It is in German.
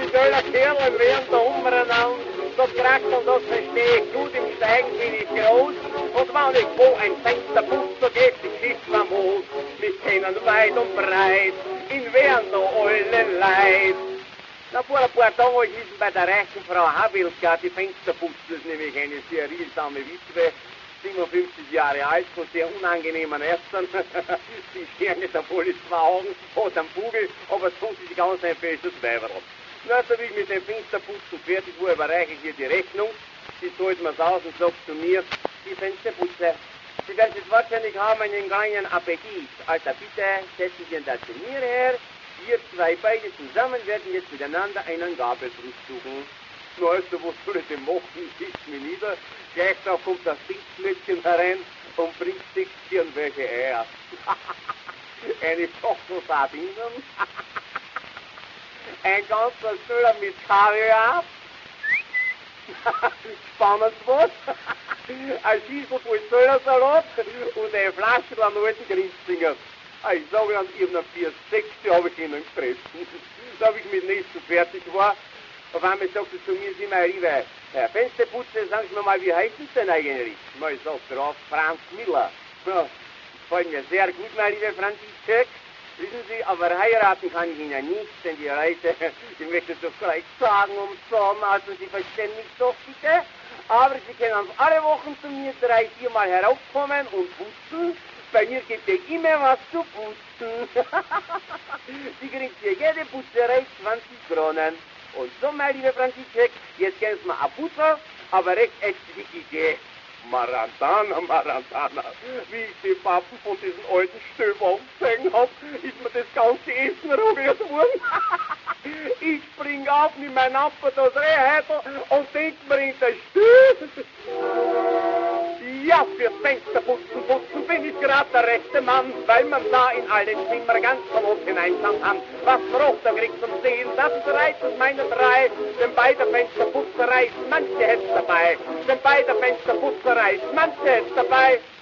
toller Kerl während der umeinander. Das krackt und das verstehe ich gut, im Steigen bin ich groß. Und wenn ich wo ein Fenster putzt, so geht die Schiff famos. Wir kennen weit und breit, in während der allen Leid. Na, vor ein paar Tagen ist bei der reichen Frau Habilka die Fenster putzt, das ist nämlich eine sehr riesame Witwe. 57 Jahre alt, von sehr unangenehmen Ärzten. Sie scheren nicht auf alle 2 Augen, hat einen Vogel, aber sonst ist sie ganz ein festes Weiberl. Na, so wie ich mit dem Fensterputzen fertig war, überreiche ich ihr die Rechnung. Sie zahlt mir's aus und sagt zu mir, die Fensterputze, Sie werden es wahrscheinlich haben einen kleinen Appetit. Alter, bitte, setzen Sie das zu mir her. Wir 2 beide zusammen werden jetzt miteinander einen Gabelfrühstück suchen. Na, also, was soll ich denn machen? Sitzt mir nieder. Gleich da kommt das Dienstmädchen herein und bringt 6 irgendwelche Eier. Eine Schachtel Sardinen. Ein ganzer Söller mit Kaviar. Spannend was. Ein Schießel voll Söllersalat und eine Flasche an alten Grinzinger. Ich sage an ihren 4,60 habe ich ihnen gefressen. Da habe ich mit dem Essen fertig war. Auf einmal sagt er zu mir, Sie Marie, Herr Fensterputzer, sagen Sie mir mal, wie heißt es denn eigentlich? Na, ich sag drauf, Franz Miller. Ja, das gefällt mir sehr gut, meine liebe Franziska. Wissen Sie, aber heiraten kann ich Ihnen nicht, denn die Leute, die möchten doch gleich sagen also Sie verstehen mich doch bitte. Aber Sie können alle Wochen zu mir 3-4 Mal heraufkommen und putzen. Bei mir gibt es immer was zu putzen. Sie kriegt für jede Putzerei 20 Kronen. Und so, meine liebe Franziska, jetzt gehen Sie mal ein Butter, aber recht exquisite. Marantana, Marantana. Wie ich die Pappen von diesen alten Stöbern gesehen hab, ist mir das ganze Essen rührt worden. Ich spring auf mit meinem Apfel das Rehheitel und denk mir in der Stühle. Ja, fürs Fensterputzen bin ich gerade der rechte Mann, weil man da in alle Zimmer ganz kommod hineinschauen kann. Was braucht der Krieg zum Sehen, das reizt meine 3, denn bei der Fensterputzerei ist manche Hetz dabei, denn bei der Fensterputzerei ist manche Hetz dabei.